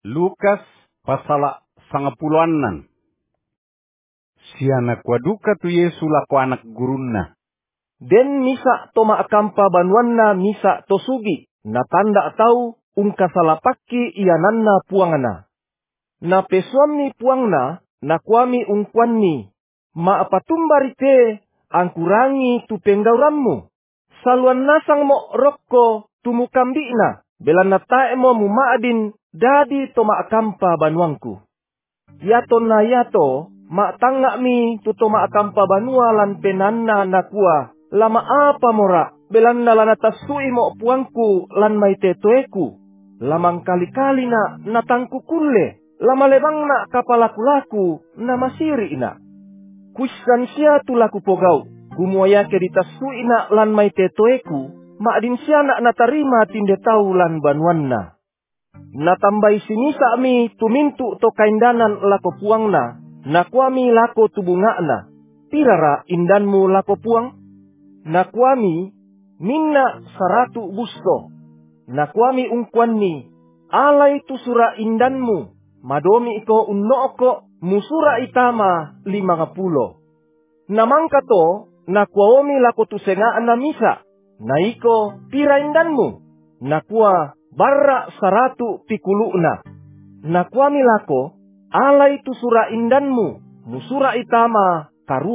Lukas pasala 10. Siana kwa duka tu Yesu lako anak gurunna. Den misa toma akampa banuanna misa tosugi, na tanda tau salapaki iananna puangana. Na pesuamni puangna, na kuami ungkwanni, ma apatumbarite angkurangi tu penggauranmu. Saluan nasang mo rokko tumukambina, belana taemo mumaadin dadi toma akampa banuangku. Yato na yato, ma tangga mi tu toma akampa banua lan penanna nakua. Lama apa mora, belanda lana tasui mo puangku lan maite toeku. Lamang kali-kali na natangku kulle, lama lebang na kapalaku-laku na masiri ina. Kuisan sia tulaku pogau, gumuaya ke ditasui na lan maite toeku, maadin sia na natarima tinde tau lan banuanna. Natambai sinisa mi tumintu to kaindanan lako puangna, nakuami lako tubungana. Pirara indanmu lako puang? Nakuami minna 100 busto. Nakuami ungkwanni alai tu sura indanmu. Madomi iko unnoko musura itama 50. Namangka to nakuaomi lako tu sengaan na misa. Naiko pira indanmu. Nakua barra 100 pikuluna. Nakuami lako alai tu sura indanmu musura itama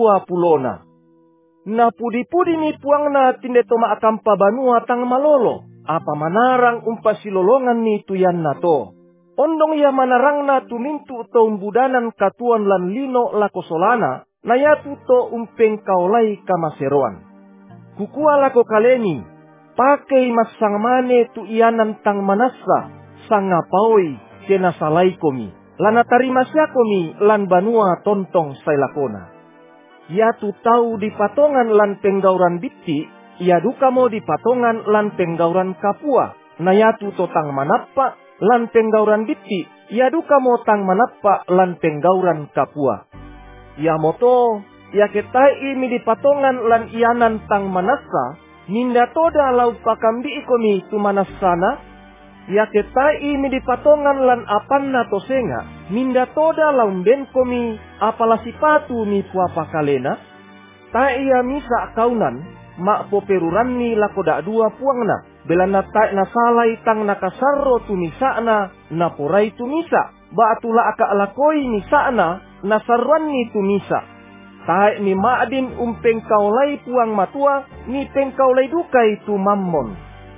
20. Na pudi-pudi ni puangna tinde toma akampa banua tang malolo. Apa manarang silolongan ni tuyan na to. Ondong ya manarangna tumintu to umbudanan katuan lan lino lako solana. Nayatu to umpeng kaulai kamaseroan. Kukua lako kaleni. Pakai masang mane tu ianan tang manasa. Sangapawoi kena salai komi. Lana tarima siya komi lan banua tontong sailakona. Ya tu tahu di patongan lan penggauran bitti, ya duka mo di patongan lan penggauran kapua. Na ya tu totang manappa lan penggauran bitti, ya duka mo tang manappa lan penggauran kapua. Ya moto, ya ketai mi di patongan lan ianan tang manasa, ninda toda lau pakambi ikomi tu manasana. Ya ketai mi di patongan lan apanna tosenga. Minda toda laumben komi apala sipatu mi puapa kalena. Ta iya misa kaunan mak poperuran ni lakoda dua puangna. Belana ta na salai tang nakasarro tu misana na porai tu misa. Baatula aka lakoi misana na sarwan ni tu misa. Ta ni maadin umpeng kaulai puang matua ni pengkaulai dukai tu mammon.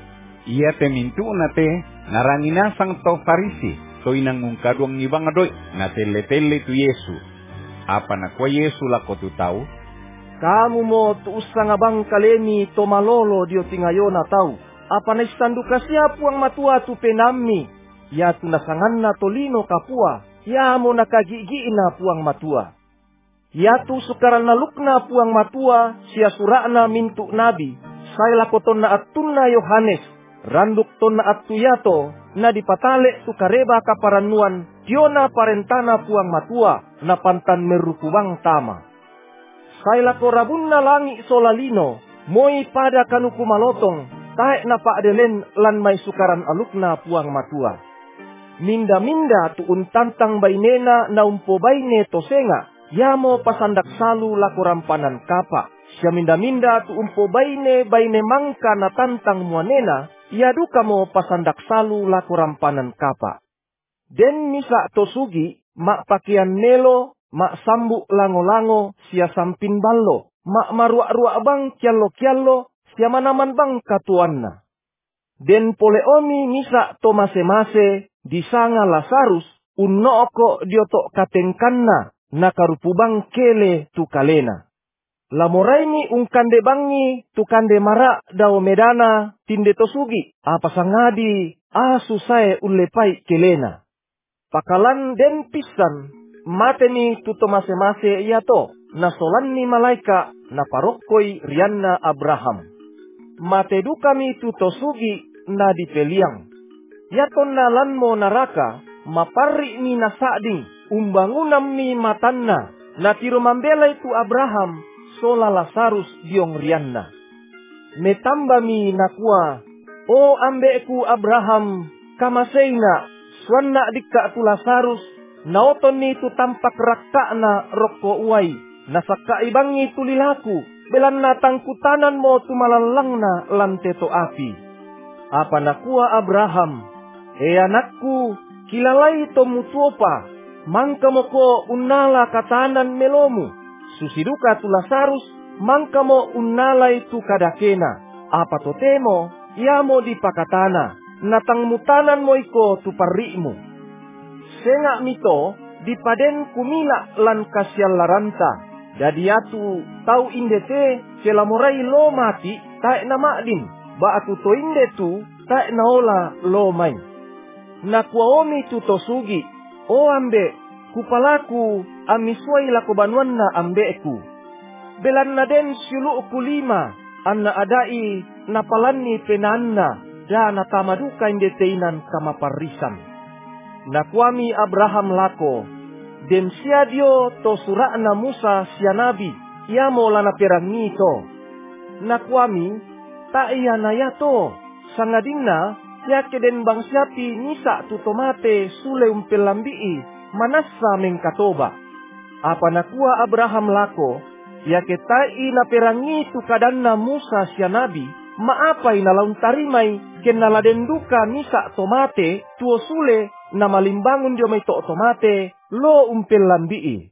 Ia temintu nate naranginasang to Farisi. So inang ngungkaduang ni bang adoy na tele-tele tu Yesu. Apa na kwa Yesu lako tu tau? Kamu mo tu usang abang kaleni to malolo dio tingayo na tau. Apa na istanduka siya puang matua tu penami. Ya tu nasangan na tolino kapua. Ya mo nakagigi na puang matua. Ya tu sukaran na lukna puang matua siya surana mintu nabi. Saya lakoton na atun na Yohanes. Randuk ton na atuyato na dipatale tu kareba kaparanuan tiona parentana puang matua na pantan merukubang tama. Saila korabun na langi solalino moi pada kanuku malotong tae na paadelen lan may sukaran alukna puang matua. Minda-minda tu untantang bainena na umpo baine tosenga yamo pasandak salu lakorampanan kapa. Siya minda-minda tu umpo baine mangka na tantang muanena. Ya duka mo pasandak salu lako rampanan kapa. Den misa tosugi, mak pakian melo, mak sambu lango-lango, sia sampin ballo, mak maruak-ruak bang kiallo-kiallo, sia manaman bang katuanna. Den pole omi misa to mase-mase, disanga Lazarus, unnooko diotok katengkanna, nakarupu bang kele tu kalena. Lamoraini ungkande bangi tukande mara dao medana tinde tosugi apa sangadi asusai ulepai kelena. Pakalan den pisan mateni tuto mase-mase yato nasolan ni malaika na parokoi rianna Abraham. Mate dukami tuto sugi na dipeliang. Yaton na lanmo naraka mapari ni nasading umbangunam mi matanna na tiro mambela itu Abraham. Sola Lazarus diong rianna. Metamba mi nakua, o ambeku Abraham, kamaseina Suanna dikka tu Lazarus, naoton ni tu tampak rakka na rokko uai, nasakka ibangi tu lilaku, belan na tangkutanan mo tu malalang na lanteto api. Apa nakua Abraham, anakku, kilalai to mutuopa, mangka mo ko unnala katanan melomu, susiduka tu Lazarus, mangka mo unnalai tu kadakena, apa totemo, iamo di pakatana, natang mutanan mo iko tu parrimu. Sengak mito, dipaden kumila lan kasyal laranta, jadi atu tau indete, celamorai lo mati, tae na makdin, ba atu to inde tu, tae na ola lo main. Nakwaomi tu tosugi, o ambe, kupalaku, amiswai lako banuan na ambeku. Belan na den syulu kulima, anna adai, napalani penanna, dan natamaduka indeteinan kama parisan. Nakwami Abraham lako, den siadio to surana Musa sia nabi, iamo lana perangi to. Nakwami, ta iya nayato, sangadingna, yake den bang siapi nisa tu tomate sule umpelambii, manasa mengkatoba. Apa nakua Abraham lako, yake tai na perangi tu kadanna Musa sia nabi, maapai na laun tarimai, ken naladen duka nisa tomate, tuo sule, na malimbangun dio may to tomate, lo umpelambii.